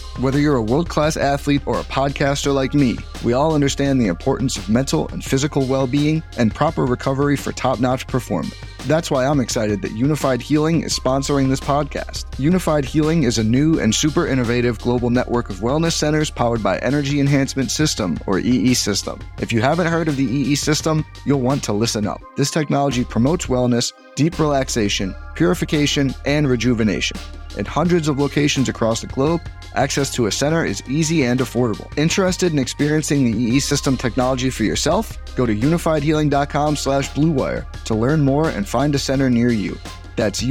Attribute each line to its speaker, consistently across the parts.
Speaker 1: Whether you're a world-class athlete or a podcaster like me, we all understand the importance of mental and physical well-being and proper recovery for top-notch performance. That's why I'm excited that Unified Healing is sponsoring this podcast. Unified Healing is a new and super innovative global network of wellness centers powered by Energy Enhancement System, or EE System. If you haven't heard of the EE System, you'll want to listen up. This technology promotes wellness, deep relaxation, purification, and rejuvenation. In hundreds of locations across the globe, access to a center is easy and affordable. Interested in experiencing the EE System technology for yourself? Go to unifiedhealing.com/bluewire to learn more and find a center near you. That's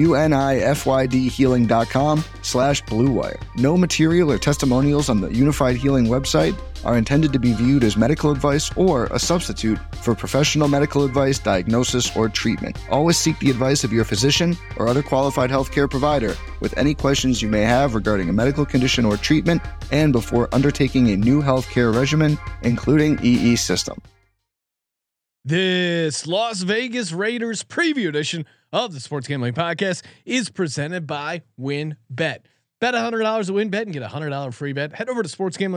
Speaker 1: unifydhealing.com/bluewire. No material or testimonials on the Unified Healing website are intended to be viewed as medical advice or a substitute for professional medical advice, diagnosis, or treatment. Always seek the advice of your physician or other qualified healthcare provider with any questions you may have regarding a medical condition or treatment and before undertaking a new healthcare regimen, including EE System.
Speaker 2: This Las Vegas Raiders preview edition of the Sports Gambling Podcast is presented by WynnBET. Bet $100 at WynnBET and get $100 free bet. Head over to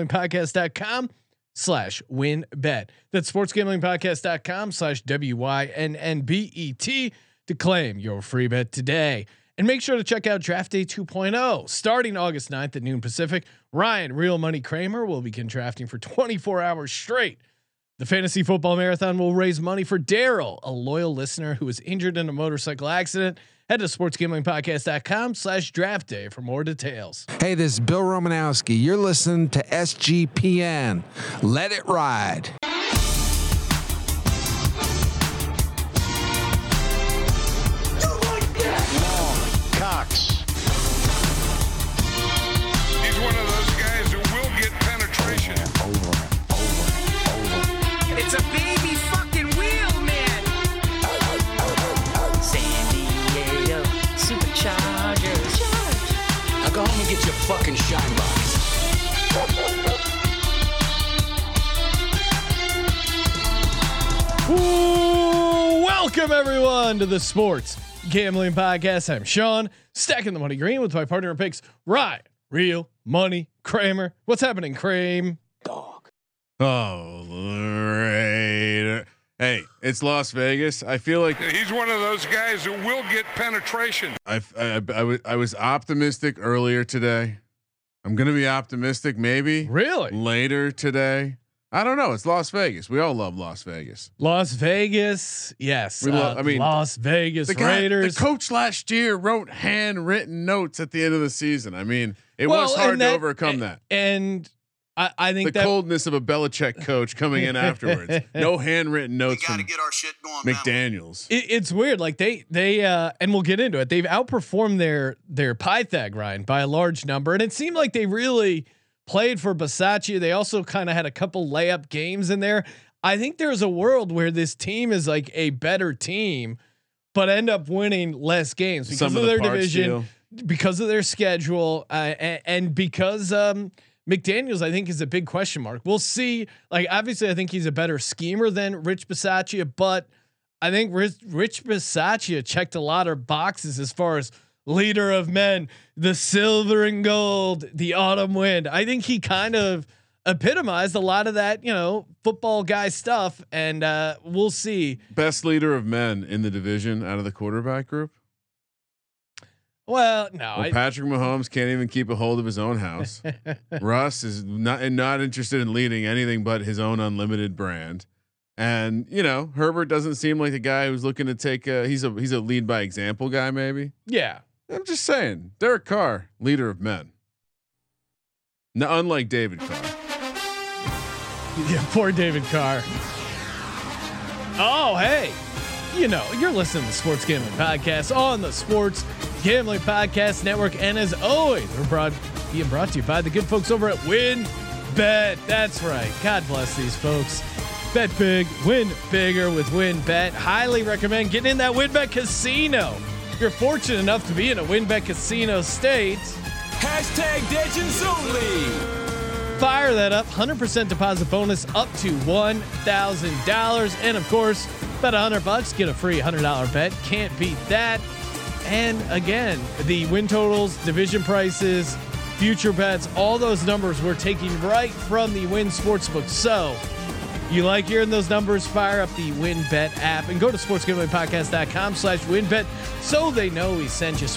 Speaker 2: sportsgamblingpodcast.com/WynnBET. That's sportsgamblingpodcast.com/WYNNBET to claim your free bet today. And make sure to check out Draft Day 2.0 starting August 9th at noon Pacific. Ryan Real Money Kramer will begin drafting for 24 hours straight. The Fantasy Football Marathon will raise money for Daryl, a loyal listener who was injured in a motorcycle accident. Head to sportsgamblingpodcast.com/draft day for more details.
Speaker 3: Hey, this is Bill Romanowski. You're listening to SGPN. Let it ride.
Speaker 4: Cox. He's one of those guys who will get penetration.
Speaker 5: Over. It's a baby fucking wheel, man. San Diego Superchargers.
Speaker 6: Now go home and get your fucking shine box.
Speaker 2: Ooh, welcome everyone to the Sports Gambling Podcast. I'm Sean, stacking the money green with my partner in picks, Ryan Real Money Kramer. What's happening, Kramer?
Speaker 6: Dog.
Speaker 7: Oh, right. Hey, it's Las Vegas. I feel like
Speaker 4: He's one of those guys who will get penetration.
Speaker 7: I was optimistic earlier today. I'm gonna be optimistic maybe
Speaker 2: Really?
Speaker 7: later today. I don't know. It's Las Vegas. We all love Las Vegas.
Speaker 2: Las Vegas, yes. Las Vegas Raiders.
Speaker 7: The coach last year wrote handwritten notes at the end of the season. I mean, it was hard to overcome that.
Speaker 2: And I think
Speaker 7: the coldness of a Belichick coach coming in afterwards. No handwritten notes from
Speaker 8: get our shit going
Speaker 7: McDaniels.
Speaker 2: It's weird. Like they and we'll get into it. They've outperformed their Pythag, Ryan, by a large number, and it seemed like they really played for Bisaccia. They also kind of had a couple layup games in there. I think there's a world where this team is like a better team, but end up winning less games because of their division, because of their schedule, and because McDaniels, I think, is a big question mark. We'll see. Like, obviously, I think he's a better schemer than Rich Bisaccia, but I think Rich Bisaccia checked a lot of boxes as far as leader of men, the silver and gold, the autumn wind. I think he kind of epitomized a lot of that, football guy stuff. And we'll see.
Speaker 7: Best leader of men in the division out of the quarterback group.
Speaker 2: Well, no,
Speaker 7: Patrick Mahomes can't even keep a hold of his own house. Russ is not interested in leading anything but his own unlimited brand. And Herbert doesn't seem like the guy who's looking to take he's a lead by example guy. Maybe.
Speaker 2: Yeah.
Speaker 7: I'm just saying, Derek Carr, leader of men. Now, unlike David Carr.
Speaker 2: Yeah, poor David Carr. Oh, hey, you're listening to the Sports Gambling Podcast on the Sports Gambling Podcast Network, and as always, we're being brought to you by the good folks over at WynnBET. That's right. God bless these folks. Bet big, win bigger with WynnBET. Highly recommend getting in that WynnBET casino. If you're fortunate enough to be in a WynnBET casino state.
Speaker 6: #Legends only.
Speaker 2: Fire that up. 100% deposit bonus up to $1,000. And of course, bet $100, get a free $100 bet. Can't beat that. And again, the win totals, division prices, future bets, all those numbers we're taking right from the Win Sportsbook. So you like hearing those numbers? Fire up the WinBet app and go to sportsgamblingpodcast.com/WinBet so they know we sent you.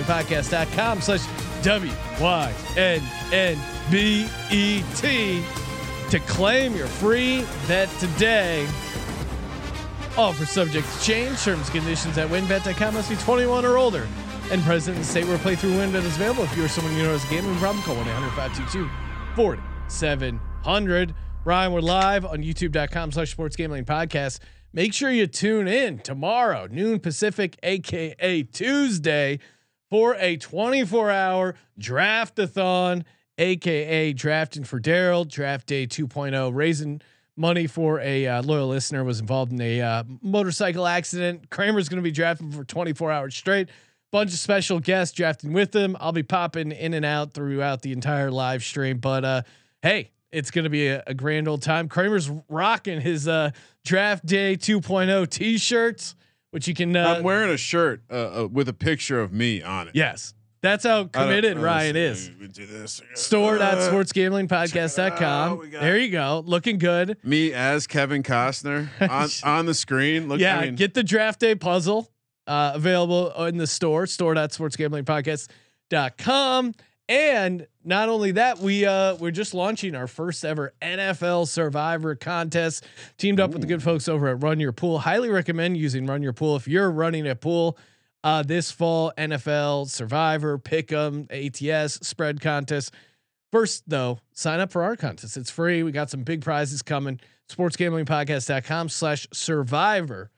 Speaker 2: sportsgamblingpodcast.com/WYNNBET to claim your free bet today. Offer subject to change. Terms and conditions at winbet.com. Must be 21 or older and present in the state where playthrough WinBet is available. If you or someone you know has a gambling problem, call 1-800-522-4700. Ryan, we're live on youtube.com/sportsgamblingpodcast. Make sure you tune in tomorrow, noon Pacific, aka Tuesday, for a 24-hour draft-a-thon, aka Drafting for Daryl, Draft Day 2.0, raising money for a loyal listener was involved in a motorcycle accident. Kramer's going to be drafting for 24 hours straight. Bunch of special guests drafting with him. I'll be popping in and out throughout the entire live stream, but hey, it's going to be a grand old time. Kramer's rocking his Draft Day 2.0 t-shirts, which you can.
Speaker 7: I'm wearing a shirt with a picture of me on it.
Speaker 2: Yes. That's how committed Ryan is. Store.sportsgamblingpodcast.com. There you go. Looking good.
Speaker 7: Me as Kevin Costner on the screen. Look,
Speaker 2: yeah. Get the Draft Day puzzle available in the store.sportsgamblingpodcast.com. And not only that, we're just launching our first ever NFL Survivor contest. Teamed up with the good folks over at Run Your Pool. Highly recommend using Run Your Pool if you're running a pool. This fall, NFL Survivor, Pick'em, ATS, spread contest. First, though, sign up for our contest. It's free. We got some big prizes coming. sportsgamblingpodcast.com/survivor.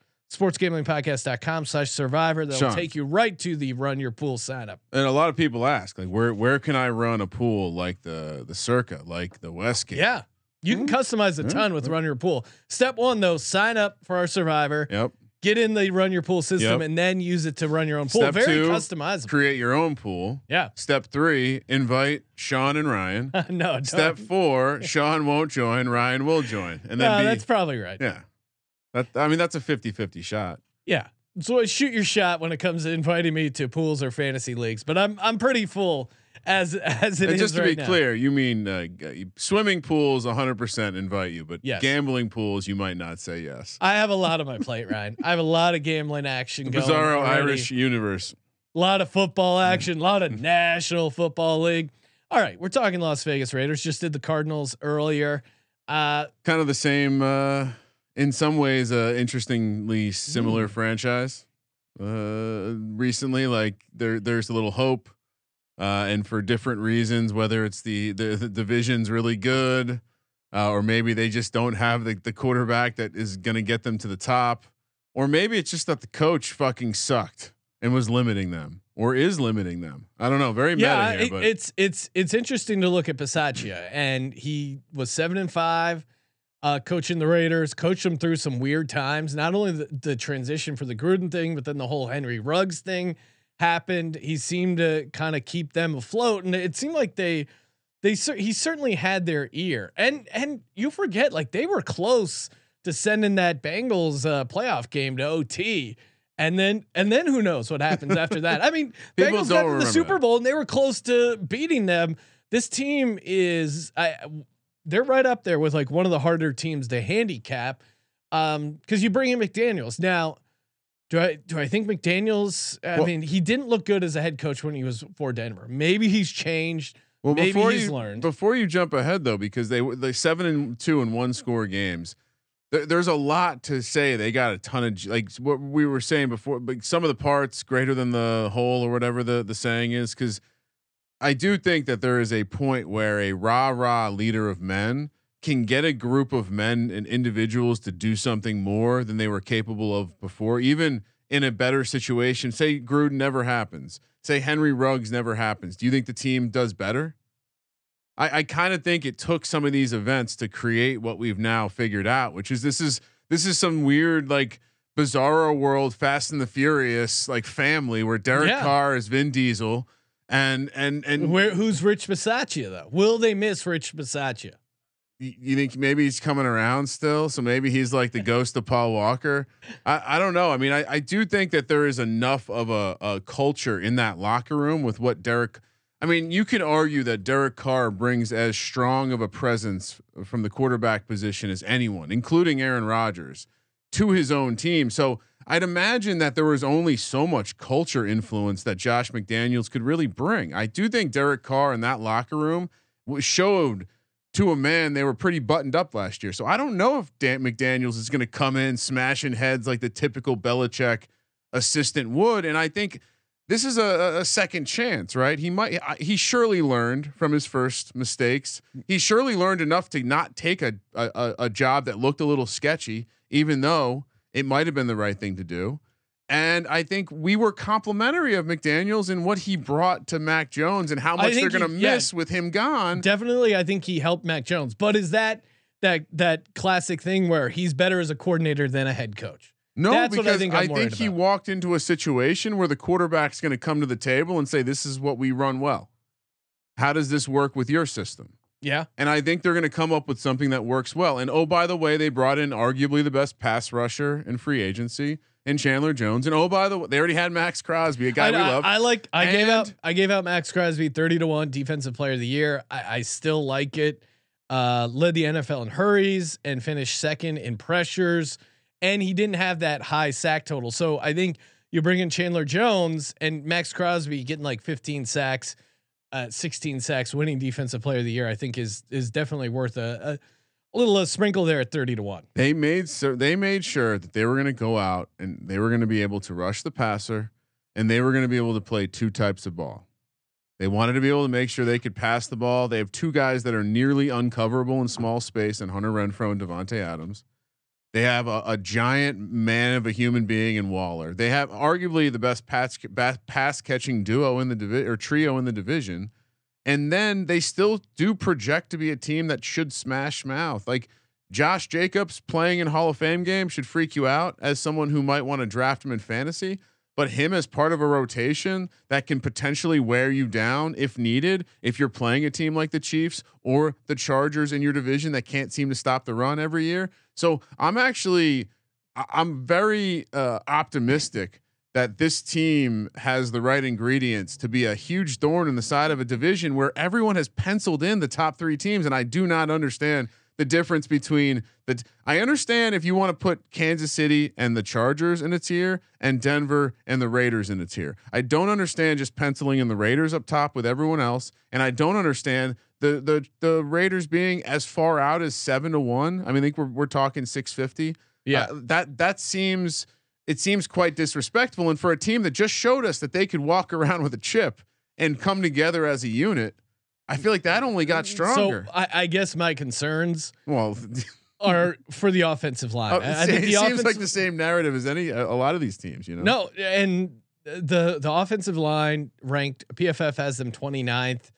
Speaker 2: sportsgamblingpodcast.com/survivor. That'll take you right to the Run Your Pool sign up.
Speaker 7: And a lot of people ask, like, where can I run a pool like the Circa, like the Westgate?
Speaker 2: Yeah. You can customize a ton with Run Your Pool. Step one, though, sign up for our Survivor.
Speaker 7: Yep.
Speaker 2: Get in the Run Your Pool system and then use it to run your own pool.
Speaker 7: Step
Speaker 2: Very
Speaker 7: 2,
Speaker 2: customizable.
Speaker 7: Create your own pool.
Speaker 2: Yeah.
Speaker 7: Step 3, invite Sean and Ryan.
Speaker 2: No.
Speaker 7: Step 4, Sean won't join, Ryan will join. And then
Speaker 2: that's probably right.
Speaker 7: Yeah. That's a 50-50 shot.
Speaker 2: Yeah. So shoot your shot when it comes to inviting me to pools or fantasy leagues, but I'm pretty full as it is.
Speaker 7: And just to
Speaker 2: right
Speaker 7: be
Speaker 2: now.
Speaker 7: clear, you mean swimming pools 100% invite you, but
Speaker 2: yes.
Speaker 7: Gambling pools you might not say yes.
Speaker 2: I have a lot on my plate, Ryan. I have a lot of gambling action going.
Speaker 7: Bizarro
Speaker 2: already.
Speaker 7: Irish universe.
Speaker 2: A lot of football action, a lot of National Football League. All right, we're talking Las Vegas Raiders. Just did the Cardinals earlier.
Speaker 7: Kind of the same in some ways interestingly similar franchise. Recently, like there's a little hope. And for different reasons, whether it's the division's really good, or maybe they just don't have the quarterback that is going to get them to the top, or maybe it's just that the coach fucking sucked and was limiting them, or is limiting them. I don't know. Very meta here, but
Speaker 2: it's interesting to look at Bisaccia, and he was 7-5, coaching the Raiders, coached them through some weird times. Not only the transition for the Gruden thing, but then the whole Henry Ruggs thing happened. He seemed to kind of keep them afloat, and it seemed like he certainly had their ear. And you forget, like, they were close to sending that Bengals playoff game to OT, and then who knows what happens after that? I mean, Bengals got to the Super Bowl and they were close to beating them. This team is they're right up there with like one of the harder teams to handicap, because you bring in McDaniels now. Do I think McDaniels? I mean, he didn't look good as a head coach when he was for Denver. Maybe he's changed.
Speaker 7: Well,
Speaker 2: maybe he's learned.
Speaker 7: Before you jump ahead though, because they 7-2 in 1-score games. There's a lot to say. They got a ton of, like what we were saying before, but some of the parts greater than the whole, or whatever the saying is. Because I do think that there is a point where a rah leader of men can get a group of men and individuals to do something more than they were capable of before, even in a better situation. Say Gruden never happens. Say Henry Ruggs never happens. Do you think the team does better? I kind of think it took some of these events to create what we've now figured out, which is this is some weird, like, bizarro world, Fast and the Furious, like, family where Derek Carr is Vin Diesel and
Speaker 2: who's Rich Bisaccia though? Will they miss Rich Bisaccia?
Speaker 7: You think maybe he's coming around still? So maybe he's like the ghost of Paul Walker. I don't know. I mean, I do think that there is enough of a culture in that locker room with what Derek. I mean, you could argue that Derek Carr brings as strong of a presence from the quarterback position as anyone, including Aaron Rodgers, to his own team. So I'd imagine that there was only so much culture influence that Josh McDaniels could really bring. I do think Derek Carr in that locker room showed to a man they were pretty buttoned up last year. So I don't know if McDaniels is going to come in smashing heads like the typical Belichick assistant would. And I think this is a second chance, right? He surely learned from his first mistakes. He surely learned enough to not take a job that looked a little sketchy, even though it might have been the right thing to do. And I think we were complimentary of McDaniels and what he brought to Mac Jones and how much they're going to miss with him gone.
Speaker 2: Definitely. I think he helped Mac Jones, but is that classic thing where he's better as a coordinator than a head coach?
Speaker 7: No,
Speaker 2: that's
Speaker 7: because
Speaker 2: what I think
Speaker 7: he walked into a situation where the quarterback's going to come to the table and say, this is what we run well. How does this work with your system?
Speaker 2: Yeah.
Speaker 7: And I think they're going to come up with something that works well. And oh, by the way, they brought in arguably the best pass rusher in free agency in Chandler Jones. And oh, by the way, they already had Max Crosby, a guy we love.
Speaker 2: I gave out Max Crosby 30-1 defensive player of the year. I still like it. Led the NFL in hurries and finished second in pressures. And he didn't have that high sack total. So I think you bring in Chandler Jones and Max Crosby getting like 15 sacks, 16 sacks, winning defensive player of the year. I think is definitely worth a little sprinkle there at 30-1.
Speaker 7: They made sure that they were going to go out and they were going to be able to rush the passer, and they were going to be able to play two types of ball. They wanted to be able to make sure they could pass the ball. They have two guys that are nearly uncoverable in small space, and Hunter Renfrow and Devontae Adams. They have a giant man of a human being in Waller. They have arguably the best pass catching duo in the trio in the division. And then they still do project to be a team that should smash mouth. Like Josh Jacobs playing in Hall of Fame games should freak you out as someone who might want to draft him in fantasy. But him as part of a rotation that can potentially wear you down if needed, if you're playing a team like the Chiefs or the Chargers in your division that can't seem to stop the run every year. So I'm very optimistic that this team has the right ingredients to be a huge thorn in the side of a division where everyone has penciled in the top three teams. And I do not understand the difference between I understand if you want to put Kansas City and the Chargers in a tier and Denver and the Raiders in a tier. I don't understand just penciling in the Raiders up top with everyone else. And I don't understand the Raiders being as far out as 7-1. I mean, I think we're talking 650.
Speaker 2: Yeah.
Speaker 7: That seems quite disrespectful. And for a team that just showed us that they could walk around with a chip and come together as a unit, I feel like that only got stronger.
Speaker 2: So I guess my concerns
Speaker 7: are
Speaker 2: for the offensive line. I
Speaker 7: think it seems like the same narrative as a lot of these teams, you know?
Speaker 2: No. And the offensive line ranked, PFF has them 29th.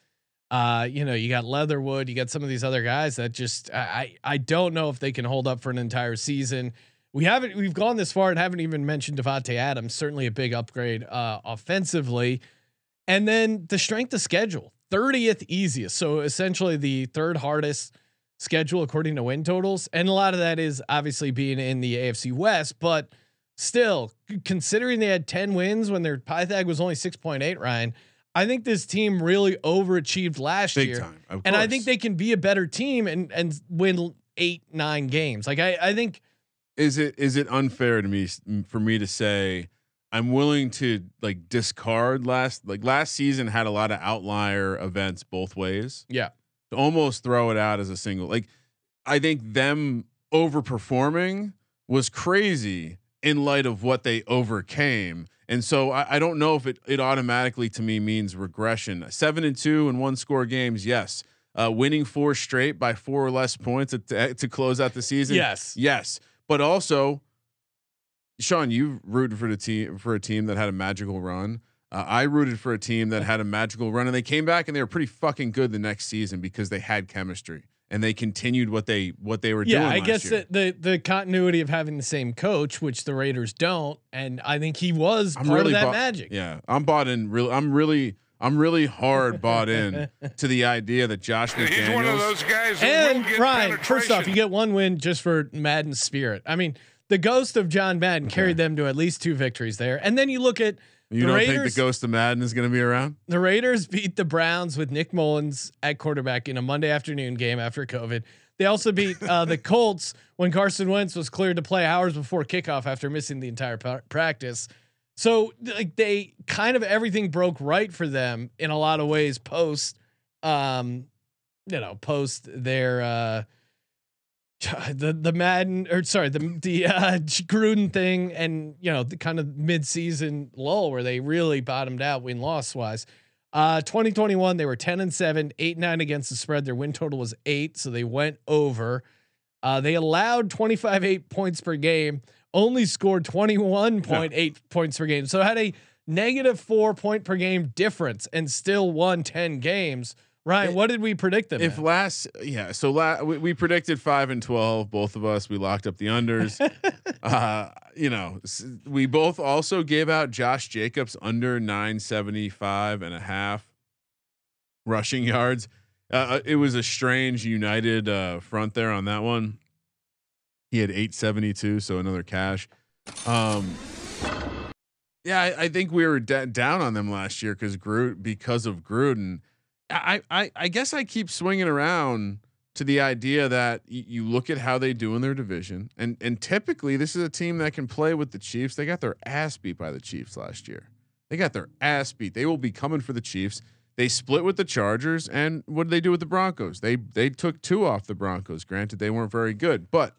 Speaker 2: You got Leatherwood, you got some of these other guys that just, I don't know if they can hold up for an entire season. We've gone this far and haven't even mentioned Devontae Adams, certainly a big upgrade offensively. And then the strength of schedule, 30th easiest. So essentially the third hardest schedule according to win totals. And a lot of that is obviously being in the AFC West, but still considering they had 10 wins when their Pythag was only 6.8, Ryan, I think this team really overachieved last year.
Speaker 7: Time,
Speaker 2: and I think they can be a better team and win 8-9 games. Like I think,
Speaker 7: is it unfair for me to say I'm willing to like discard last season had a lot of outlier events both ways.
Speaker 2: Yeah.
Speaker 7: To almost throw it out as a single, like I think them overperforming was crazy in light of what they overcame. And so I don't know if it automatically to me means regression. 7-2 in one score games. Yes. Winning 4 straight by 4 or less points to close out the season. Yes. But also, Sean, you rooted for a team that had a magical run. I rooted for a team that had a magical run, and they came back and they were pretty fucking good the next season because they had chemistry and they continued what they were doing.
Speaker 2: Yeah, I guess the continuity of having the same coach, which the Raiders don't, and I think he was part of that magic.
Speaker 7: Yeah, I'm bought in. I'm really hard bought in to the idea that Josh McDaniels.
Speaker 4: He's one of those guys who
Speaker 2: and
Speaker 4: will get
Speaker 2: Ryan, first off, you get one win just for Madden's spirit. I mean, the ghost of John Madden carried them to at least 2 victories there. And then you look at
Speaker 7: You don't think the ghost of Madden is going to be around?
Speaker 2: The Raiders beat the Browns with Nick Mullins at quarterback in a Monday afternoon game after COVID. They also beat the Colts when Carson Wentz was cleared to play hours before kickoff after missing the entire practice. So like they kind of everything broke right for them in a lot of ways post post their the Madden or sorry the Gruden thing, and the kind of mid-season lull where they really bottomed out win-loss wise. 2021 they were 10-7, 8-9 against the spread. Their win total was 8, so they went over. They allowed 25.8 points per game, only scored 21.8 points per game, so had a -4 point per game difference and still won 10 games. Ryan, what did we predict them?
Speaker 7: We predicted 5-12, both of us. We locked up the unders. We both also gave out Josh Jacobs under 975.5 rushing yards. It was a strange United front there on that one. He had 872, so another cash. I think we were down on them last year because of Gruden. I guess I keep swinging around to the idea that you look at how they do in their division, and typically this is a team that can play with the Chiefs. They got their ass beat by the Chiefs last year. They got their ass beat. They will be coming for the Chiefs. They split with the Chargers, and what did they do with the Broncos? They took 2 off the Broncos. Granted, they weren't very good, but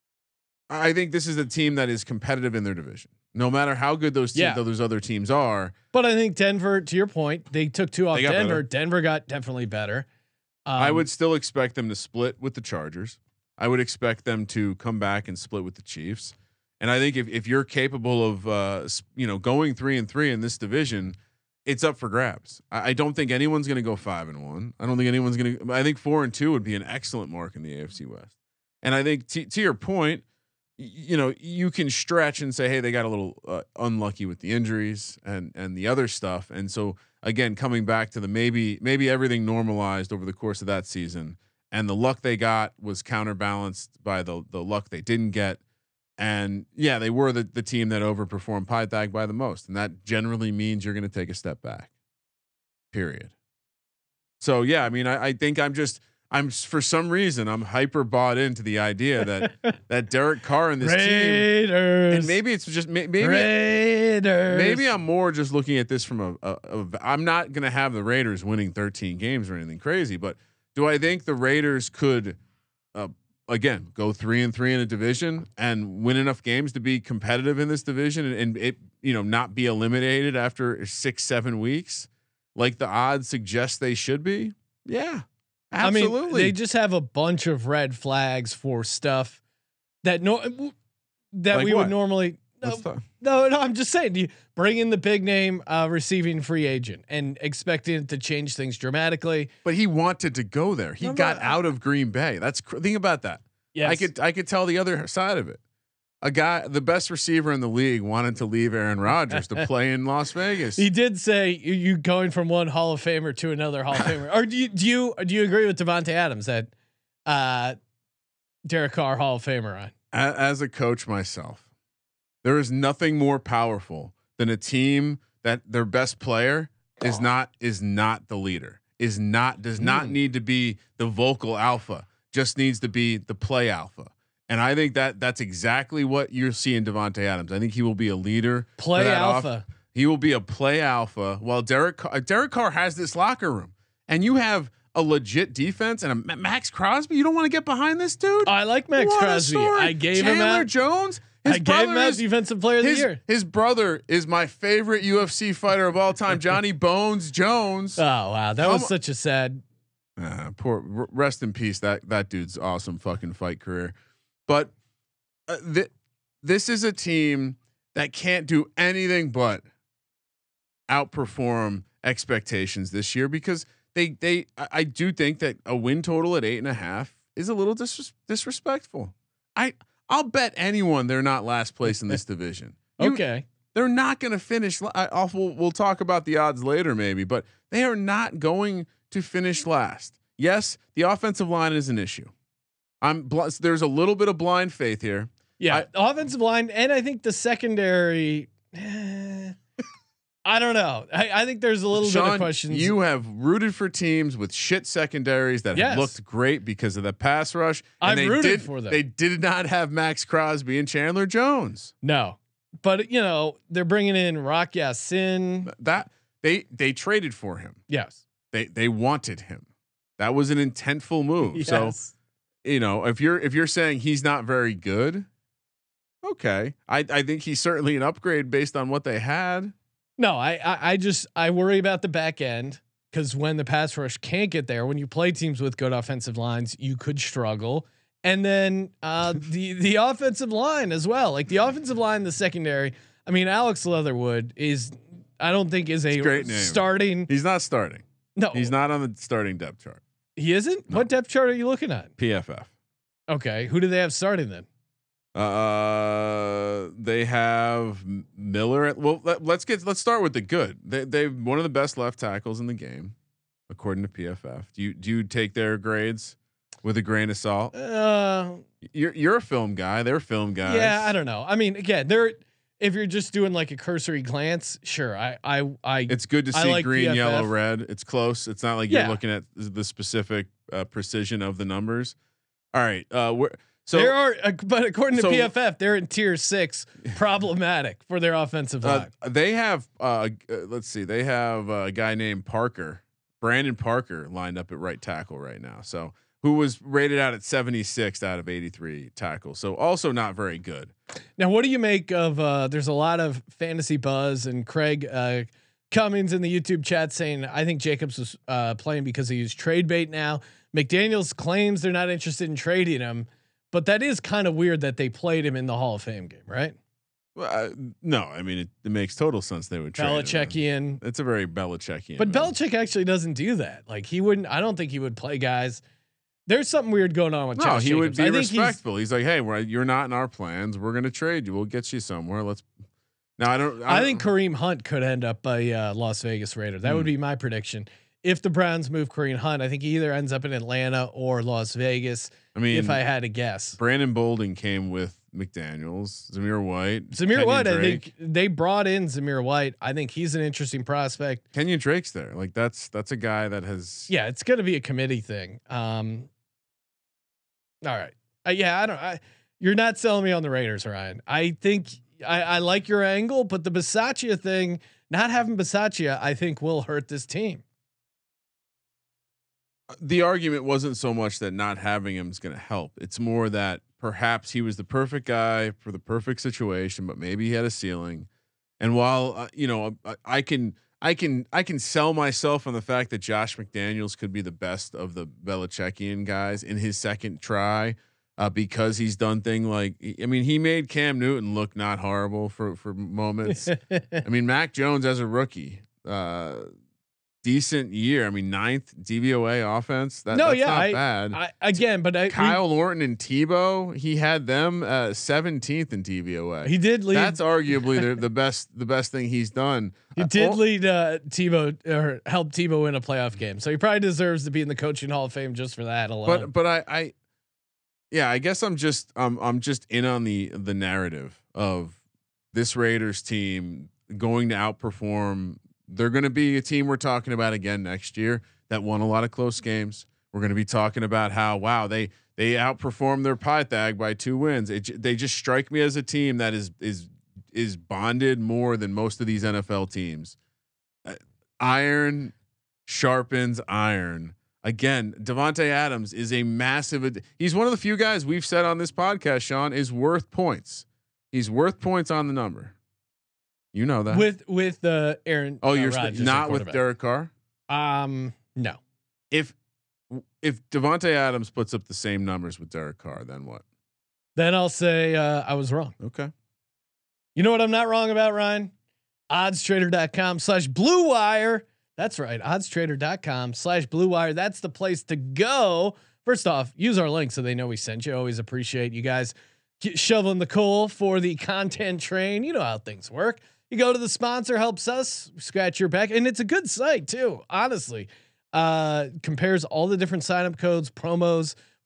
Speaker 7: I think this is a team that is competitive in their division, no matter how good those other teams are.
Speaker 2: But I think Denver, to your point, they took 2 off Denver.
Speaker 7: Better.
Speaker 2: Denver got definitely better.
Speaker 7: I would still expect them to split with the Chargers. I would expect them to come back and split with the Chiefs. And I think if you're capable of going 3-3 in this division, it's up for grabs. I don't think anyone's going to go 5-1. I don't think anyone's going to. I think 4-2 would be an excellent mark in the AFC West. And I think to your point, you can stretch and say, hey, they got a little unlucky with the injuries and the other stuff. And so again, coming back to the maybe everything normalized over the course of that season, and the luck they got was counterbalanced by the luck they didn't get. And yeah, they were the team that overperformed Pythag by the most. And that generally means you're going to take a step back, period. So yeah, I mean, I think I'm for some reason I'm hyper bought into the idea that Derek Carr and this
Speaker 2: Raiders.
Speaker 7: team, and maybe it's just maybe I'm more just looking at this from I'm not going to have the Raiders winning 13 games or anything crazy, but do I think the Raiders could again go 3-3 in a division and win enough games to be competitive in this division and it not be eliminated after 6-7 weeks like the odds suggest they should be? Yeah. Absolutely.
Speaker 2: I mean, they just have a bunch of red flags for stuff that we would normally. No, I'm just saying. You bring in the big name receiving free agent and expecting it to change things dramatically.
Speaker 7: But he wanted to go there. He got out of Green Bay. That's think about that.
Speaker 2: Yes.
Speaker 7: I could tell the other side of it. A guy, the best receiver in the league, wanted to leave Aaron Rodgers to play in Las Vegas.
Speaker 2: He did say you going from one Hall of Famer to another Hall of Famer. Or do you agree with Devontae Adams that Derek Carr Hall of Famer on?
Speaker 7: As a coach myself, there is nothing more powerful than a team that their best player is not the leader, does not need to be the vocal alpha, just needs to be the play alpha. And I think that's exactly what you're seeing Devontae Adams. I think he will be a leader.
Speaker 2: Play alpha.
Speaker 7: He will be a play alpha. While Derek Carr has this locker room, and you have a legit defense and a Max Crosby. You don't want to get behind this dude.
Speaker 2: I like Max Crosby. I gave him
Speaker 7: Chandler Jones.
Speaker 2: I gave him as defensive player of the year.
Speaker 7: His brother is my favorite UFC fighter of all time, Johnny Bones Jones.
Speaker 2: Oh wow, that was such a sad.
Speaker 7: Poor. Rest in peace. That dude's awesome fucking fight career. But this is a team that can't do anything but outperform expectations this year because I do think that a win total at 8.5 is a little disrespectful. I'll bet anyone they're not last place in this division.
Speaker 2: Okay.
Speaker 7: They're not going to finish. We'll talk about the odds later maybe, but they are not going to finish last. Yes, the offensive line is an issue. There's a little bit of blind faith here.
Speaker 2: Yeah, offensive line, and I think the secondary. I don't know. I think there's a little bit
Speaker 7: Sean,
Speaker 2: of questions.
Speaker 7: you have rooted for teams with shit secondaries that have
Speaker 2: Yes.
Speaker 7: looked great because of the pass rush.
Speaker 2: I've
Speaker 7: they
Speaker 2: rooted for them.
Speaker 7: They did not have Max Crosby and Chandler Jones.
Speaker 2: No, but they're bringing in Rock Ya-Sin.
Speaker 7: That they traded for him.
Speaker 2: Yes.
Speaker 7: They wanted him. That was an intentful move.
Speaker 2: Yes.
Speaker 7: So if you're saying he's not very good, okay. I think he's certainly an upgrade based on what they had.
Speaker 2: No, I worry about the back end because when the pass rush can't get there, when you play teams with good offensive lines, you could struggle. And then the offensive line as well, like the offensive line, the secondary. I mean, Alex Leatherwood I don't think is a
Speaker 7: Great name.
Speaker 2: starting.
Speaker 7: He's not starting.
Speaker 2: No,
Speaker 7: He's not on the starting depth chart.
Speaker 2: He isn't.
Speaker 7: No.
Speaker 2: What depth chart are you looking at?
Speaker 7: PFF.
Speaker 2: Okay, who do they have starting then?
Speaker 7: They have Miller. Let's start with the good. They've one of the best left tackles in the game, according to PFF. Do you take their grades with a grain of salt? You're a film guy. They're film guys.
Speaker 2: Yeah, I don't know. I mean, again, if you're just doing like a cursory glance, sure.
Speaker 7: It's good to
Speaker 2: I
Speaker 7: see
Speaker 2: like
Speaker 7: green,
Speaker 2: PFF.
Speaker 7: yellow, red. It's close. It's not like
Speaker 2: Yeah.
Speaker 7: you're looking at the specific precision of the numbers. All right.
Speaker 2: But according to
Speaker 7: so-
Speaker 2: PFF, they're in tier 6, problematic for their offensive line.
Speaker 7: They have let's see. They have a guy named Brandon Parker, lined up at right tackle right now. So who was rated out at 76 out of 83 tackles. So also not very good.
Speaker 2: Now, what do you make of? There's a lot of fantasy buzz, and Craig Cummings in the YouTube chat saying I think Jacobs was playing because he used trade bait. Now McDaniels claims they're not interested in trading him, but that is kind of weird that they played him in the Hall of Fame game, right?
Speaker 7: Well, no, I mean it makes total sense they would trade him.
Speaker 2: Belichickian.
Speaker 7: It's a very Belichickian.
Speaker 2: But
Speaker 7: move.
Speaker 2: Belichick actually doesn't do that. Like he wouldn't. I don't think he would play guys. There's something weird going on with.
Speaker 7: No,
Speaker 2: Josh
Speaker 7: he
Speaker 2: Jacobs.
Speaker 7: would be
Speaker 2: I think
Speaker 7: respectful. He's like, hey, you're not in our plans. We're going to trade you. We'll get you somewhere. Let's. Now I
Speaker 2: think Kareem Hunt could end up a Las Vegas Raider. That would be my prediction. If the Browns move Kareem Hunt, I think he either ends up in Atlanta or Las Vegas.
Speaker 7: I mean,
Speaker 2: if I had to guess,
Speaker 7: Brandon Bolden came with McDaniels, Zamir White,
Speaker 2: Zamir White.
Speaker 7: Drake.
Speaker 2: I think they brought in Zamir White. I think he's an interesting prospect.
Speaker 7: Kenyon Drake's there. Like that's a guy that has.
Speaker 2: Yeah, it's going to be a committee thing. All right. I don't. You're not selling me on the Raiders, Ryan. I think I like your angle, but the Bisaccia thing, not having Bisaccia, I think will hurt this team.
Speaker 7: The argument wasn't so much that not having him is going to help. It's more that perhaps he was the perfect guy for the perfect situation, but maybe he had a ceiling. And while I can sell myself on the fact that Josh McDaniels could be the best of the Belichickian guys in his second try, because he's done he made Cam Newton look not horrible for moments. I mean, Mac Jones as a rookie, decent year. I mean, 9th DVOA offense. That's not bad.
Speaker 2: But
Speaker 7: Kyle Lorton and Tebow, he had them 17th in DVOA.
Speaker 2: He did lead.
Speaker 7: That's arguably the best thing he's done.
Speaker 2: He did lead Tebow or help Tebow win a playoff game, so he probably deserves to be in the coaching Hall of Fame just for that alone.
Speaker 7: But I guess I'm just in on the narrative of this Raiders team going to outperform. They're going to be a team we're talking about again next year that won a lot of close games. We're going to be talking about how they outperformed their Pythag by 2 wins. They just strike me as a team that is bonded more than most of these NFL teams. Iron sharpens iron. Again, Devontae Adams is a massive. He's one of the few guys we've said on this podcast, Sean, is worth points. He's worth points on the number. You know that
Speaker 2: with Aaron.
Speaker 7: Oh, you're
Speaker 2: Rodgers
Speaker 7: not with Derek Carr.
Speaker 2: No.
Speaker 7: If Devontae Adams puts up the same numbers with Derek Carr, then what?
Speaker 2: Then I'll say I was wrong.
Speaker 7: Okay.
Speaker 2: You know what I'm not wrong about, Ryan? oddstrader.com/Blue Wire. That's right. oddstrader.com/Blue Wire. That's the place to go. First off, use our link so they know we sent you. Always appreciate you guys shoveling the coal for the content train. You know how things work. You go to the sponsor, helps us scratch your back, and it's a good site too. Honestly, compares all the different sign up codes, promos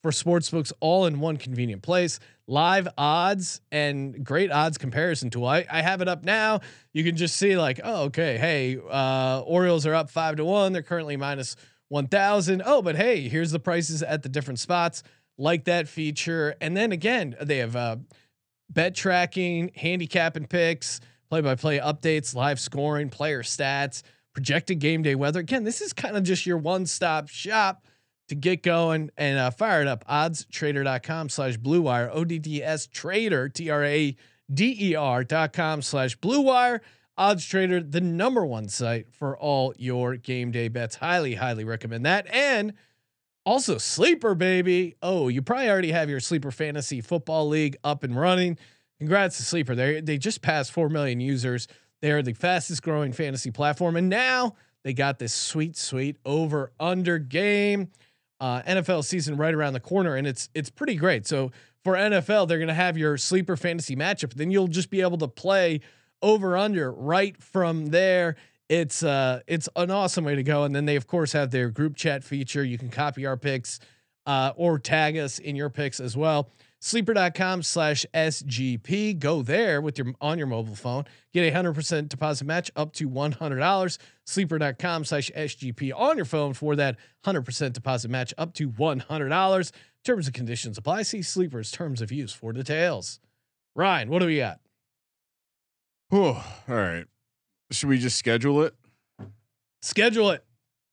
Speaker 2: for sportsbooks all in one convenient place. Live odds and great odds comparison tool. I have it up now. You can just see like, oh, okay, hey, Orioles are up 5-1. They're currently minus 1,000. Oh, but hey, here's the prices at the different spots. Like that feature. And then again, they have bet tracking, handicap and picks, play-by-play updates, live scoring, player stats, projected game day weather. Again, this is kind of just your one-stop shop to get going and fire it up. oddstrader.com/Blue Wire, ODDS Trader, TRADER.com/Blue Wire. Odds Trader, the #1 site for all your game day bets. Highly recommend that. And also Sleeper, baby. Oh, you probably already have your Sleeper Fantasy Football League up and running. Congrats to Sleeper. They just passed 4 million users. They're the fastest growing fantasy platform. And now they got this sweet over under game. NFL season right around the corner, and it's pretty great. So for NFL, they're going to have your Sleeper Fantasy matchup. Then you'll just be able to play over under right from there. It's an awesome way to go. And then they of course have their group chat feature. You can copy our picks or tag us in your picks as well. Sleeper.com/SGP. Go there with on your mobile phone. Get a 100% deposit match up to $100. Sleeper.com/SGP on your phone for that 100% deposit match up to $100. Terms and conditions apply. See Sleeper's terms of use for details. Ryan, what do we got?
Speaker 7: All right. Should we just schedule it?
Speaker 2: Schedule it.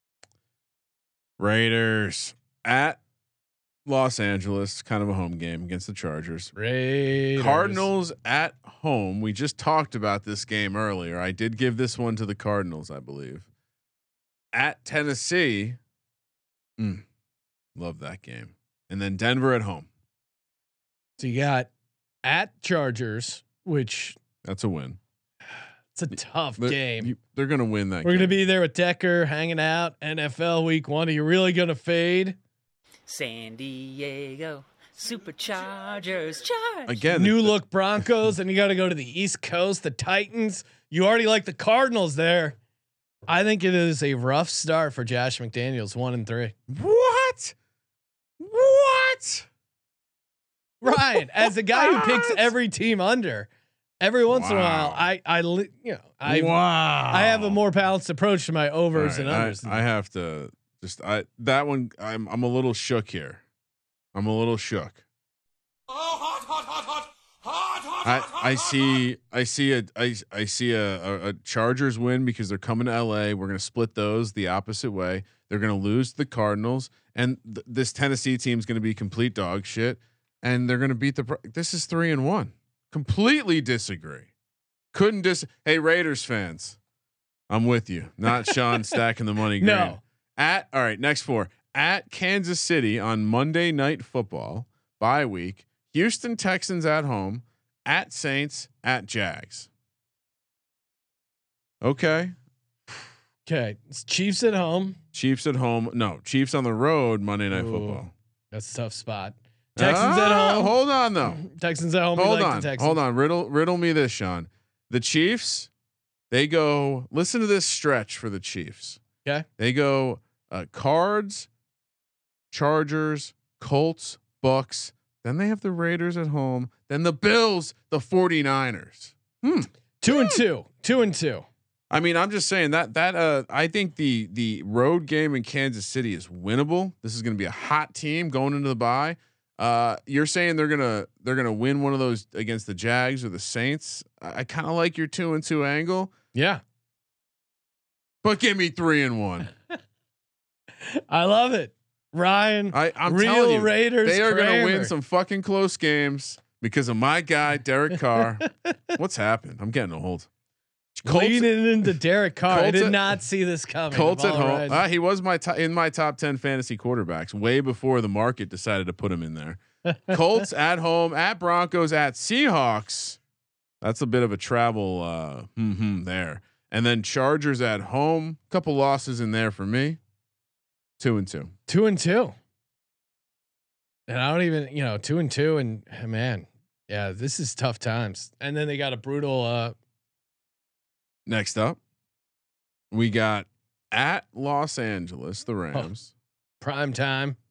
Speaker 7: Raiders at Los Angeles, kind of a home game against the Chargers.
Speaker 2: Raiders.
Speaker 7: Cardinals at home. We just talked about this game earlier. I did give this one to the Cardinals, I believe. At Tennessee. Love that game. And then Denver at home.
Speaker 2: So you got at Chargers, which
Speaker 7: that's a win.
Speaker 2: It's a tough game.
Speaker 7: They're going to win that.
Speaker 2: We're going to be there with Decker hanging out. NFL week 1. Are you really going to fade?
Speaker 5: San Diego Superchargers. Charge.
Speaker 7: Again,
Speaker 2: New look Broncos, and you got to go to the East Coast, the Titans. You already like the Cardinals there. I think it is a rough start for Josh McDaniels, 1-3.
Speaker 7: What?
Speaker 2: Ryan, as a guy who picks every team under, every once in a while, I have a more balanced approach to my overs and unders.
Speaker 7: I have to just that one. I'm a little shook here. I'm a little shook. I see a Chargers win because they're coming to LA. We're going to split those the opposite way. They're going to lose to the Cardinals, and this Tennessee team is going to be complete dog shit, and they're going to beat this is 3-1. Completely disagree. Hey, Raiders fans, I'm with you. Not Sean stacking the money.
Speaker 2: No.
Speaker 7: All right, next 4 at Kansas City on Monday Night Football bye week. Houston Texans at home, at Saints, at Jags. Okay.
Speaker 2: It's Chiefs at home.
Speaker 7: Chiefs at home. No, Chiefs on the road Monday Night Football.
Speaker 2: That's a tough spot. Texans at home.
Speaker 7: Hold on though.
Speaker 2: Texans at home.
Speaker 7: Hold on. Riddle me this, Sean. The Chiefs, they go. Listen to this stretch for the Chiefs.
Speaker 2: Okay.
Speaker 7: They go Cards, Chargers, Colts, Bucks. Then they have the Raiders at home. Then the Bills, the 49ers.
Speaker 2: 2-2.
Speaker 7: I mean, I'm just saying that I think the road game in Kansas City is winnable. This is going to be a hot team going into the bye. You're saying they're gonna win one of those against the Jags or the Saints. I kind of like your 2-2 angle.
Speaker 2: Yeah,
Speaker 7: but give me 3-1.
Speaker 2: I love it, Ryan.
Speaker 7: I'm
Speaker 2: real
Speaker 7: telling you,
Speaker 2: Raiders.
Speaker 7: they are
Speaker 2: Kramer.
Speaker 7: gonna win some fucking close games because of my guy Derek Carr. What's happened? I'm getting old.
Speaker 2: Leaning into Derek Carr. I did
Speaker 7: at,
Speaker 2: not see this coming.
Speaker 7: Colts at home. He was in my top 10 fantasy quarterbacks way before the market decided to put him in there. Colts at home, at Broncos, at Seahawks. That's a bit of a travel there. And then Chargers at home. Couple losses in there for me. 2-2.
Speaker 2: 2-2. And I don't even 2-2. And man, yeah, this is tough times. And then they got a brutal.
Speaker 7: Next up, we got at Los Angeles, the Rams.
Speaker 2: Prime time.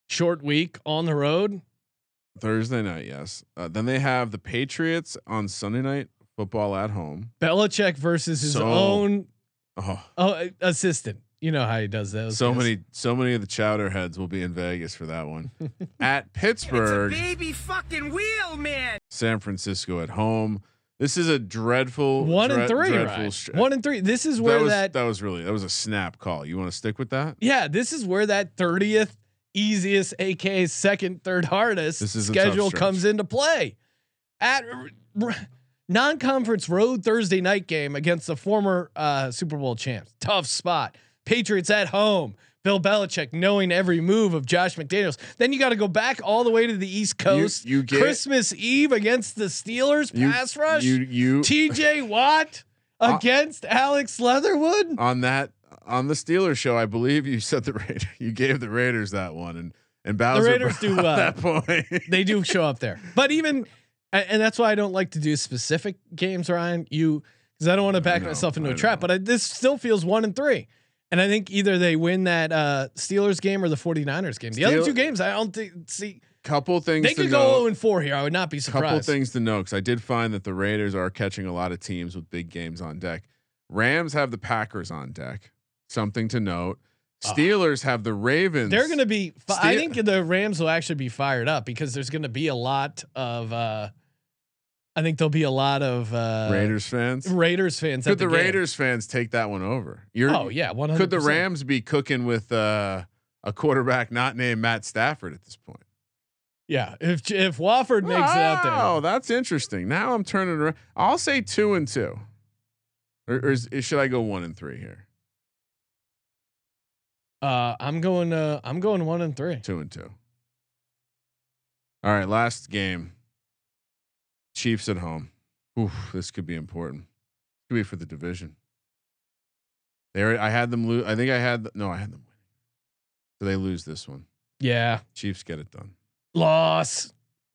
Speaker 2: short week on the road.
Speaker 7: Thursday night, yes. Then they have the Patriots on Sunday night. Football at home.
Speaker 2: Belichick versus his own assistant. You know how he does those.
Speaker 7: So many of the chowder heads will be in Vegas for that one. At Pittsburgh,
Speaker 6: It's a baby fucking wheel, man.
Speaker 7: San Francisco at home. This is a dreadful
Speaker 2: 1-3,
Speaker 7: dreadful
Speaker 2: right?
Speaker 7: stretch.
Speaker 2: 1-3. This is where
Speaker 7: that was a snap call. You want to stick with that?
Speaker 2: Yeah, this is where that 30th easiest, aka second, third hardest schedule comes into play. At non-conference road Thursday night game against the former Super Bowl champs. Tough spot. Patriots at home. Bill Belichick knowing every move of Josh McDaniels. Then you got to go back all the way to the East Coast.
Speaker 7: You get
Speaker 2: Christmas Eve against the Steelers pass rush.
Speaker 7: You
Speaker 2: TJ Watt against Alex Leatherwood
Speaker 7: on the Steelers show. I believe you said you gave the Raiders that one, and Bowser
Speaker 2: the Raiders do
Speaker 7: at that point.
Speaker 2: They do show up there, but even and that's why I don't like to do specific games, Ryan. Because I don't want to back myself into a trap. But this still feels 1-3. And I think either they win that Steelers game or the 49ers game. The other two games, I don't see.
Speaker 7: Couple things.
Speaker 2: They could go 0-4 here. I would not be surprised.
Speaker 7: Couple things to know, because I did find that the Raiders are catching a lot of teams with big games on deck. Rams have the Packers on deck. Something to note. Steelers have the Ravens.
Speaker 2: They're going to be. I think the Rams will actually be fired up because there's going to be a lot of. I think there'll be a lot of
Speaker 7: Raiders fans.
Speaker 2: Could
Speaker 7: the Raiders fans take that one over?
Speaker 2: 100%.
Speaker 7: Could the Rams be cooking with a quarterback not named Matt Stafford at this point?
Speaker 2: Yeah, if Wofford makes it out there.
Speaker 7: Oh, that's interesting. Now I'm turning around. I'll say 2-2, or should I go 1-3 here?
Speaker 2: I'm going 1-3.
Speaker 7: 2-2. All right, last game. Chiefs at home. Oof, this could be important. Could be for the division. I had them lose. I think I had them winning. So they lose this one.
Speaker 2: Yeah.
Speaker 7: Chiefs get it done.
Speaker 2: Loss.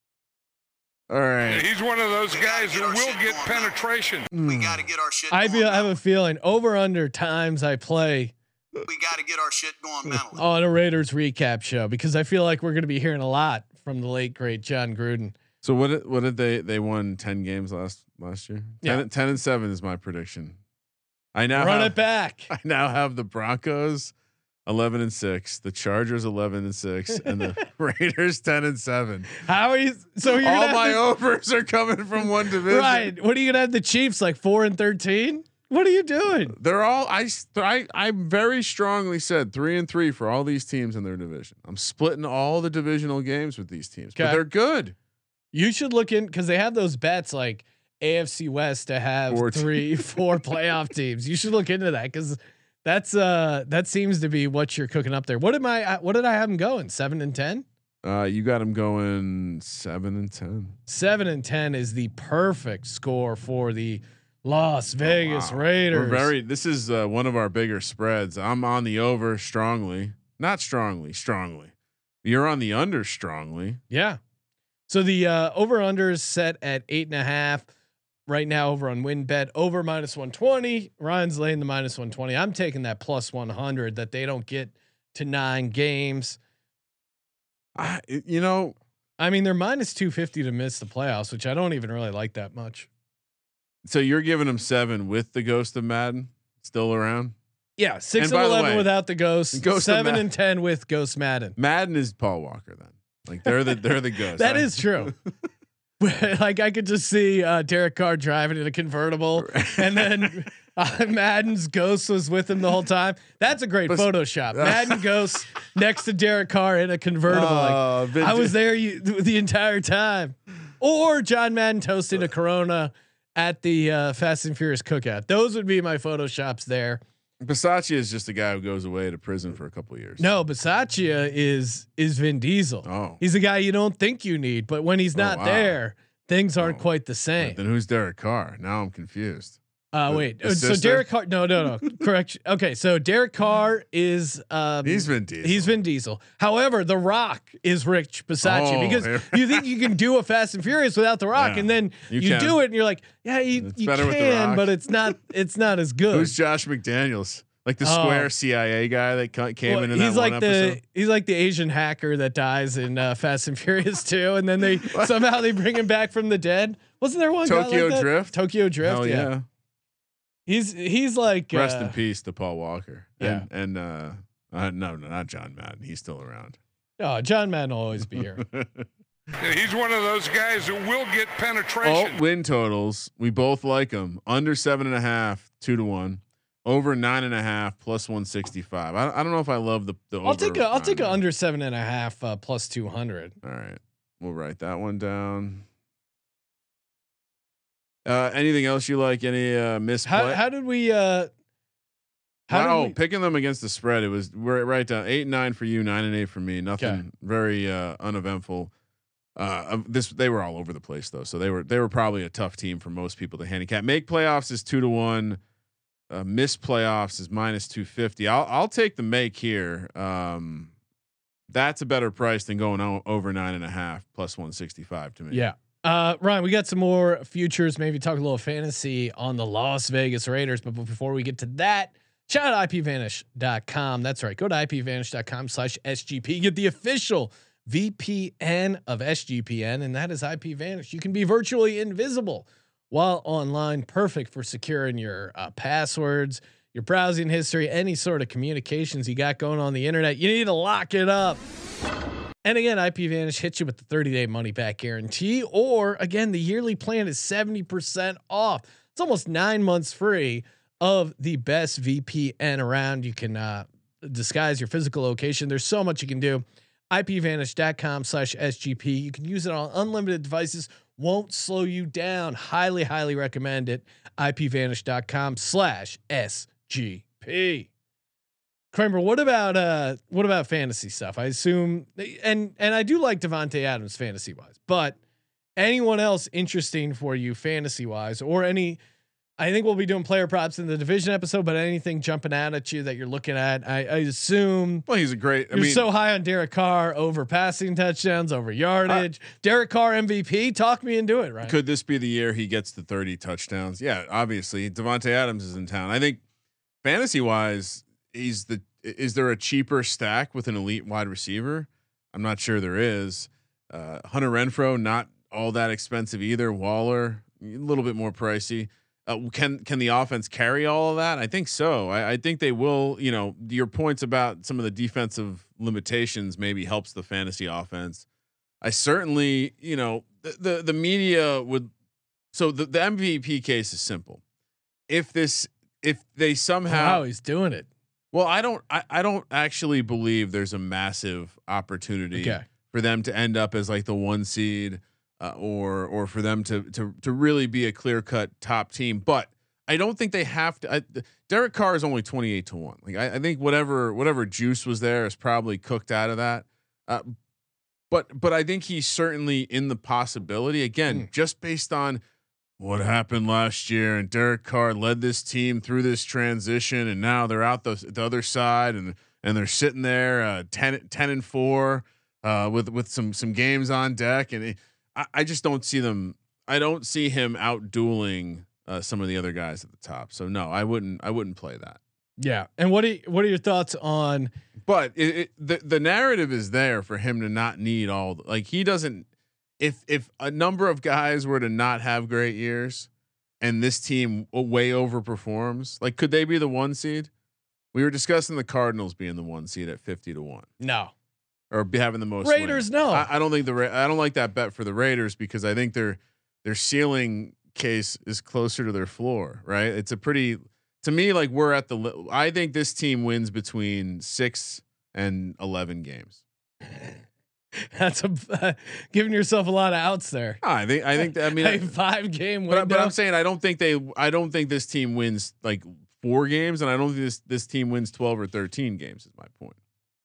Speaker 7: All right.
Speaker 4: He's one of those guys who will get penetration.
Speaker 8: We got to get our shit
Speaker 2: I
Speaker 8: going.
Speaker 2: have a feeling over under times I play.
Speaker 8: We got to get our shit going mentally.
Speaker 2: On a Raiders recap show, because I feel like we're going to be hearing a lot from the late great John Gruden.
Speaker 7: So what did they won 10 games last year? 10-7 is my prediction. I now
Speaker 2: run it back.
Speaker 7: I now have the Broncos 11-6, the Chargers 11-6, and the Raiders 10-7.
Speaker 2: How are you? So you're
Speaker 7: all my overs are coming from one division.
Speaker 2: Right. What are you gonna have the Chiefs like 4-13? What are you doing?
Speaker 7: They're all I very strongly said 3-3 for all these teams in their division. I'm splitting all the divisional games with these teams, but they're good.
Speaker 2: You should look in because they have those bets like AFC West to have 4 playoff teams. You should look into that because that seems to be what you're cooking up there. What did I have them going? 7-10?
Speaker 7: You got them going 7-10.
Speaker 2: 7-10 is the perfect score for the Las Vegas Raiders.
Speaker 7: This is one of our bigger spreads. I'm on the over strongly, not strongly. You're on the under strongly.
Speaker 2: Yeah. So the over under is set at 8.5 right now over on WinBet. Over -120. Ryan's laying the -120. I'm taking that +100 that they don't get to 9 games.
Speaker 7: I mean,
Speaker 2: they're -250 to miss the playoffs, which I don't even really like that much.
Speaker 7: So you're giving them 7 with the ghost of Madden still around?
Speaker 2: Yeah, 6-11 without the ghost. 7-10 with Ghost Madden.
Speaker 7: Madden is Paul Walker then. Like they're the ghost.
Speaker 2: That is true. Like I could just see Derek Carr driving in a convertible, and then Madden's ghost was with him the whole time. That's a great Photoshop. Madden ghost next to Derek Carr in a convertible. I was there the entire time. Or John Madden toasting a Corona at the Fast and Furious cookout. Those would be my Photoshops there.
Speaker 7: Bisaccia is just a guy who goes away to prison for a couple of years.
Speaker 2: No, Bisaccia is Vin Diesel.
Speaker 7: Oh,
Speaker 2: he's a guy you don't think you need, but when he's not there, things aren't quite the same.
Speaker 7: Right, then who's Derek Carr? Now I'm confused.
Speaker 2: Wait. So Derek Carr? No. Correct. Okay. So Derek Carr is
Speaker 7: he's Vin Diesel.
Speaker 2: He's Vin Diesel. However, The Rock is Rich Bisaccia because you think you can do a Fast and Furious without The Rock, and then you do it, and you're like, yeah, you can, but it's not as good.
Speaker 7: Who's Josh McDaniels? like the Square CIA guy that came in
Speaker 2: he's
Speaker 7: that
Speaker 2: like
Speaker 7: one episode.
Speaker 2: He's like the Asian hacker that dies in Fast and Furious 2, and then they somehow they bring him back from the dead. Wasn't there one
Speaker 7: Tokyo
Speaker 2: guy like
Speaker 7: Drift?
Speaker 2: Tokyo Drift.
Speaker 7: Hell yeah.
Speaker 2: He's like
Speaker 7: rest in peace to Paul Walker.
Speaker 2: Yeah.
Speaker 7: And no, not John Madden. He's still around.
Speaker 2: Oh, John Madden will always be here.
Speaker 4: He's one of those guys who will get penetration.
Speaker 7: Alt win totals. We both like them. Under 7.5, 2-1. Over 9.5 plus 165. I don't know if I love the.
Speaker 2: I'll take a under 7.5 plus 200.
Speaker 7: All right, we'll write that one down. Anything else you like? Any misplay?
Speaker 2: How did we?
Speaker 7: Picking them against the spread. It was right down 8-9 for you, 9-8 for me. Nothing very uneventful. They were all over the place though, so they were probably a tough team for most people to handicap. Make playoffs is 2-1. Miss playoffs is -250. I'll take the make here. That's a better price than going over 9.5 plus 165 to me.
Speaker 2: Yeah. Ryan, we got some more futures. Maybe talk a little fantasy on the Las Vegas Raiders. But before we get to that, shout out IPVanish.com. That's right. Go to IPVanish.com/SGP. Get the official VPN of SGPN, and that is IPVanish. You can be virtually invisible while online, perfect for securing your passwords, your browsing history, any sort of communications you got going on the internet. You need to lock it up. And again, IPVanish hits you with the 30-day money-back guarantee, or again, the yearly plan is 70% off. It's almost 9 months free of the best VPN around. You can disguise your physical location. There's so much you can do. IPVanish.com/SGP. You can use it on unlimited devices. Won't slow you down. Highly, highly recommend it. IPVanish.com/SGP. Kramer, what about fantasy stuff? I assume, and I do like Devontae Adams fantasy wise, but anyone else interesting for you fantasy wise, or any? I think we'll be doing player props in the division episode, but anything jumping out at you that you're looking at? I assume.
Speaker 7: Well, he's a great.
Speaker 2: You're so high on Derek Carr over passing touchdowns, over yardage. Derek Carr MVP. Talk me into it, right?
Speaker 7: Could this be the year he gets the 30 touchdowns? Yeah, obviously Devontae Adams is in town. I think fantasy wise, is there a cheaper stack with an elite wide receiver? I'm not sure there is. Hunter Renfrow, not all that expensive either. Waller, a little bit more pricey. Can the offense carry all of that? I think so. I think they will. You know, your points about some of the defensive limitations maybe helps the fantasy offense. I certainly, the media would. So the MVP case is simple. If they somehow
Speaker 2: he's doing it.
Speaker 7: Well, I don't actually believe there's a massive opportunity for them to end up as like the 1 seed. Or for them to really be a clear-cut top team, but I don't think they have to. Derek Carr is only 28-1. Like I think whatever juice was there is probably cooked out of that. But I think he's certainly in the possibility again, just based on what happened last year. And Derek Carr led this team through this transition, and now they're out the other side, and they're sitting there 10-4 with some games on deck, and I just don't see them. I don't see him out dueling some of the other guys at the top. So no, I wouldn't play that.
Speaker 2: Yeah. And what are your thoughts on?
Speaker 7: But the narrative is there for him to not need all. Like he doesn't. If a number of guys were to not have great years, and this team way overperforms, like could they be the 1 seed? We were discussing the Cardinals being the 1 seed at 50-1.
Speaker 2: No.
Speaker 7: Or be having the most
Speaker 2: Raiders.
Speaker 7: wins.
Speaker 2: No,
Speaker 7: I don't think I don't like that bet for the Raiders because I think their ceiling case is closer to their floor. Right. It's a pretty, to me, like we're at I think this team wins between 6 and 11 games.
Speaker 2: That's giving yourself a lot of outs there.
Speaker 7: I think a
Speaker 2: 5-game win.
Speaker 7: But I'm saying I don't think this team wins like 4 games, and I don't think this team wins 12 or 13 games. Is my point.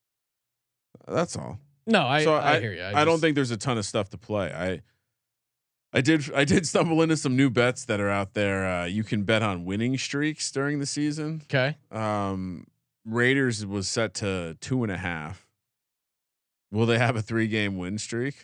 Speaker 7: That's all.
Speaker 2: No, I hear you.
Speaker 7: I don't think there's a ton of stuff to play. I did stumble into some new bets that are out there. You can bet on winning streaks during the season.
Speaker 2: Okay.
Speaker 7: Raiders was set to 2.5. Will they have a 3-game win streak?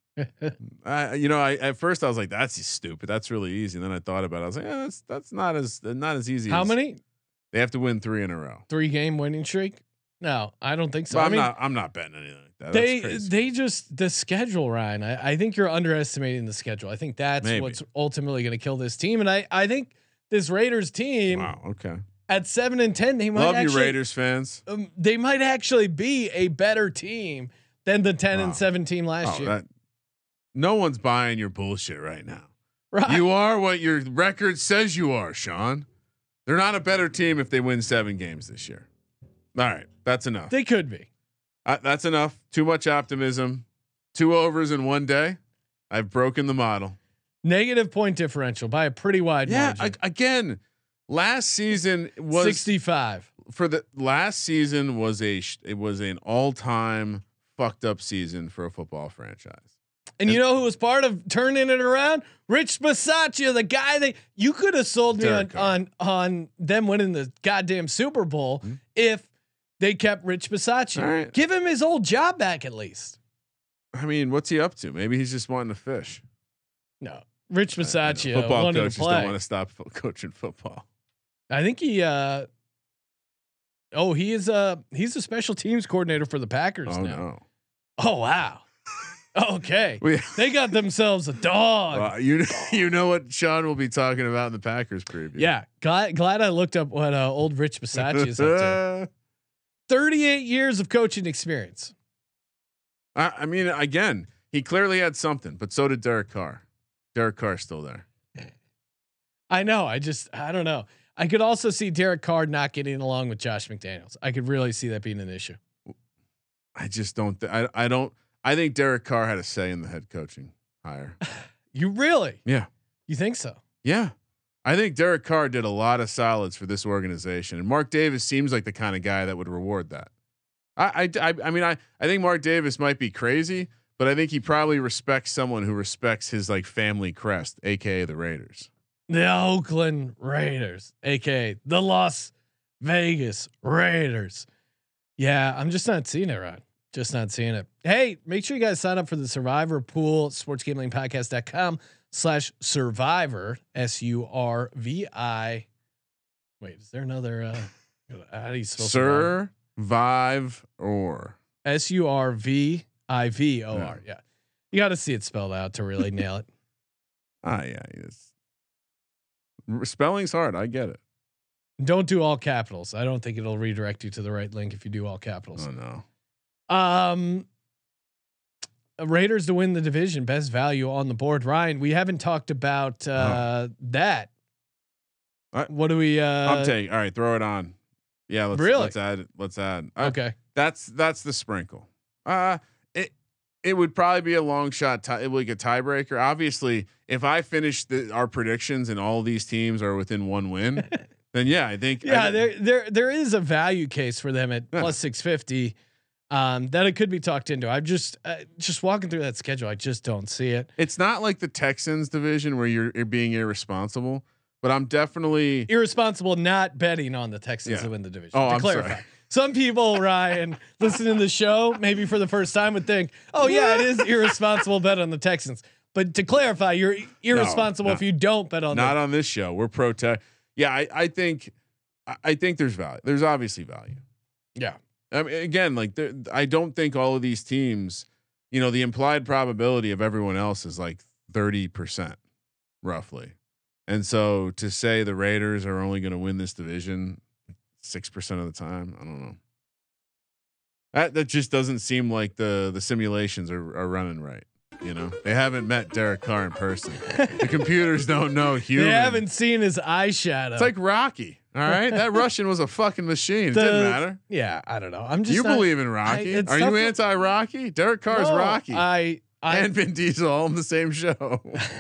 Speaker 7: At first I was like, that's stupid. That's really easy. And then I thought about it. I was like, that's not as easy.
Speaker 2: How many?
Speaker 7: They have to win 3 in a row.
Speaker 2: 3-game winning streak? No, I don't think so.
Speaker 7: But I'm not betting anything like that.
Speaker 2: They just the schedule, Ryan. I think you're underestimating the schedule. I think that's what's ultimately going to kill this team. And I think this Raiders team.
Speaker 7: Wow. Okay.
Speaker 2: At 7-10, they might
Speaker 7: love you, Raiders fans.
Speaker 2: They might actually be a better team than the 10-7 team last year.
Speaker 7: No one's buying your bullshit right now.
Speaker 2: Right.
Speaker 7: You are what your record says you are, Sean. They're not a better team if they win 7 games this year. All right, that's enough.
Speaker 2: They could be.
Speaker 7: That's enough. Too much optimism. 2 overs in one day. I've broken the model.
Speaker 2: Negative point differential by a pretty wide margin.
Speaker 7: Again, last season was
Speaker 2: 65.
Speaker 7: For the last season was it was an all-time fucked up season for a football franchise.
Speaker 2: And you know who was part of turning it around? Rich Bisaccia, the guy that you could have sold me on them winning the goddamn Super Bowl if they kept Rich Bisaccia.
Speaker 7: Right.
Speaker 2: Give him his old job back at least.
Speaker 7: I mean, what's he up to? Maybe he's just wanting to fish.
Speaker 2: No, Rich Bisaccia.
Speaker 7: Football coaches don't want to stop coaching football.
Speaker 2: I think he. He's a special teams coordinator for the Packers now.
Speaker 7: No.
Speaker 2: Oh wow. Okay, they got themselves a dog.
Speaker 7: Well, you know what Sean will be talking about in the Packers preview.
Speaker 2: Yeah, glad I looked up what old Rich Bisaccia is up to. 38 years of coaching experience.
Speaker 7: I mean, again, he clearly had something, but so did Derek Carr. Derek Carr's still there.
Speaker 2: I know. I don't know. I could also see Derek Carr not getting along with Josh McDaniels. I could really see that being an issue.
Speaker 7: I just don't. I don't. I think Derek Carr had a say in the head coaching hire.
Speaker 2: You really?
Speaker 7: Yeah.
Speaker 2: You think so?
Speaker 7: Yeah. I think Derek Carr did a lot of solids for this organization, and Mark Davis seems like the kind of guy that would reward that. I mean, I think Mark Davis might be crazy, but I think he probably respects someone who respects his like family crest, aka the Raiders.
Speaker 2: The Oakland Raiders, aka the Las Vegas Raiders. Yeah, I'm just not seeing it right. Just not seeing it. Hey, make sure you guys sign up for the Survivor Pool, sportsgamblingpodcast.com/survivor. SURVI. Wait, is there another? How do you spell
Speaker 7: Survive or
Speaker 2: SURVIVOR? Yeah, you got to see it spelled out to really nail it.
Speaker 7: Yeah, spelling's hard. I get it.
Speaker 2: Don't do all capitals. I don't think it'll redirect you to the right link if you do all capitals.
Speaker 7: Oh no.
Speaker 2: Raiders to win the division, best value on the board. Ryan, we haven't talked about that. What do we?
Speaker 7: I'm taking. All right, throw it on. Yeah, let's add it. Let's add.
Speaker 2: Okay,
Speaker 7: that's the sprinkle. It would probably be a long shot. It would like a tiebreaker. Obviously, if I finish our predictions and all these teams are within 1 win, then yeah, I think.
Speaker 2: Yeah, there is a value case for them at plus 650. That it could be talked into. I'm just walking through that schedule. I just don't see it.
Speaker 7: It's not like the Texans division where you're being irresponsible, but I'm definitely
Speaker 2: irresponsible not betting on the Texans to win the division.
Speaker 7: Oh,
Speaker 2: to
Speaker 7: I'm
Speaker 2: clarify.
Speaker 7: sorry.
Speaker 2: Some people, Ryan, listening to the show, maybe for the first time would think, oh yeah, it is irresponsible bet on the Texans. But to clarify, you're irresponsible if you don't bet on them.
Speaker 7: Not on this show. We're pro-tech. Yeah. I think there's value. There's obviously value.
Speaker 2: Yeah.
Speaker 7: I mean, again, like I don't think all of these teams, the implied probability of everyone else is like 30% roughly. And so to say the Raiders are only going to win this division 6% of the time, I don't know. That just doesn't seem like the simulations are running right. They haven't met Derek Carr in person. The computers don't know human.
Speaker 2: They haven't seen his eyeshadow.
Speaker 7: It's like Rocky. All right, that Russian was a fucking machine. It didn't matter.
Speaker 2: Yeah, I don't know. I'm just.
Speaker 7: You believe in Rocky? Are you anti-Rocky? Derek Carr's Rocky.
Speaker 2: I
Speaker 7: and Vin Diesel all in the same show.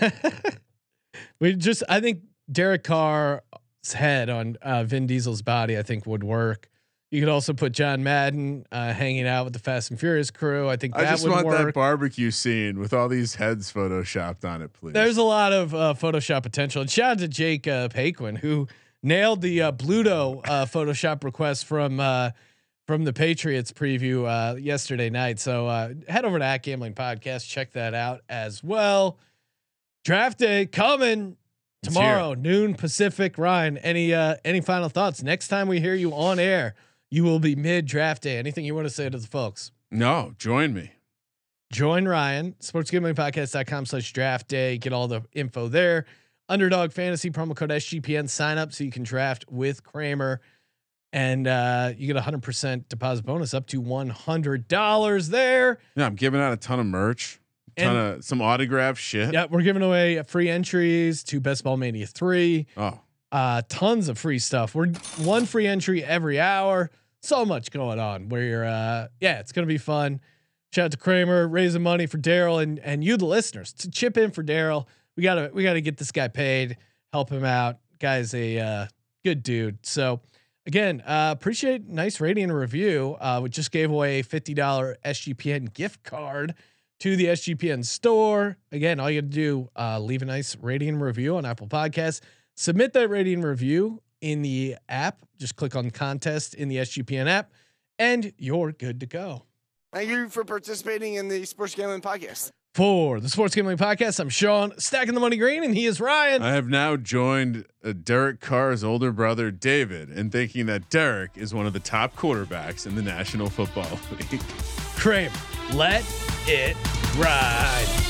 Speaker 2: I think Derek Carr's head on Vin Diesel's body, I think would work. You could also put John Madden hanging out with the Fast and Furious crew. I think that would work. I just want that
Speaker 7: barbecue scene with all these heads photoshopped on it, please.
Speaker 2: There's a lot of Photoshop potential. And shout out to Jake Paquin, who nailed the Bluto Photoshop request from the Patriots preview yesterday night. So head over to @Gambling Podcast, check that out as well. Draft day coming tomorrow, noon Pacific. Ryan, any final thoughts? Next time we hear you on air, you will be mid draft day. Anything you want to say to the folks?
Speaker 7: No, join me.
Speaker 2: Join Ryan, sportsgamblingpodcast.com/draft day. Get all the info there. Underdog Fantasy promo code SGPN. Sign up so you can draft with Kramer, and you get 100% deposit bonus up to $100 there.
Speaker 7: Yeah, I'm giving out a ton of merch, some autograph shit.
Speaker 2: Yeah, we're giving away free entries to Best Ball Mania 3.
Speaker 7: Oh,
Speaker 2: tons of free stuff. We're one free entry every hour. So much going on where you're, it's going to be fun. Shout out to Kramer raising money for Daryl and you, the listeners, to chip in for Daryl. We gotta get this guy paid, help him out. Guy's a good dude. So again, appreciate nice rating and review. We just gave away a $50 SGPN gift card to the SGPN store. Again, all you got to do, leave a nice rating and review on Apple Podcasts. Submit that rating and review in the app. Just click on contest in the SGPN app, and you're good to go.
Speaker 6: Thank you for participating in the Sports Gambling Podcast.
Speaker 2: For the Sports Gambling Podcast, I'm Sean, stacking the money green, and he is Ryan.
Speaker 7: I have now joined Derek Carr's older brother, David, in thinking that Derek is one of the top quarterbacks in the National Football League.
Speaker 2: Kramer, let it ride.